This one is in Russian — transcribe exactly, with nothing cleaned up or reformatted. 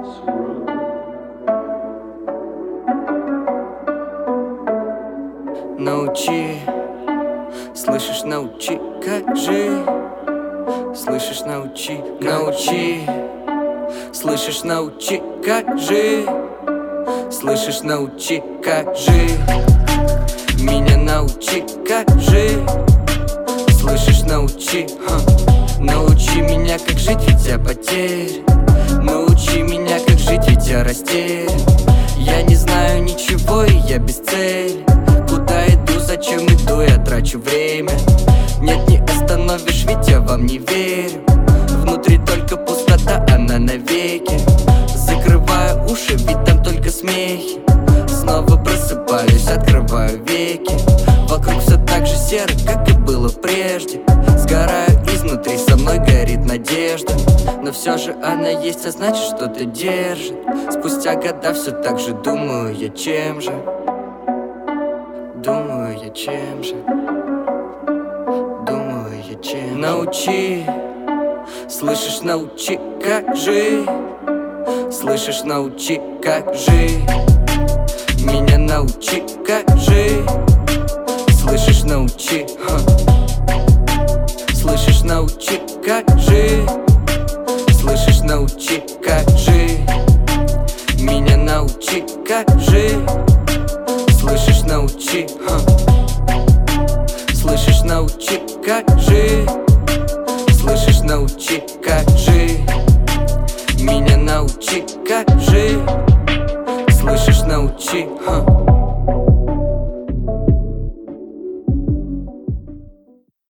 Научи, слышишь, научи, как жить. Слышишь, научи, научи. Слышишь, научи, как жить. Слышишь, научи, как жить. Меня научи, как жить. Слышишь, научи, ха. Научи меня, как жить, ведь я потерян. Научи меня, как жить, ведь я растерян. Я не знаю ничего, и я без цели. Куда иду, зачем иду, я трачу время. Нет, не остановишь, ведь я вам не верю. Внутри только пустота, она навеки. Закрываю уши, ведь там только смехи. Снова просыпаюсь, открываю веки. Вокруг все так же серо, как и было прежде. Сгораю изнутри, со мной горит надежда. Но все же она есть, а значит что-то держит. Спустя года все так же думаю я, чем же. Думаю я, чем же. Думаю я, чем. Научи, слышишь, научи, как жить. Слышишь, научи, как жить. Меня научи, как жить. Слышишь, научи, ха. Слышишь, научи, как жить.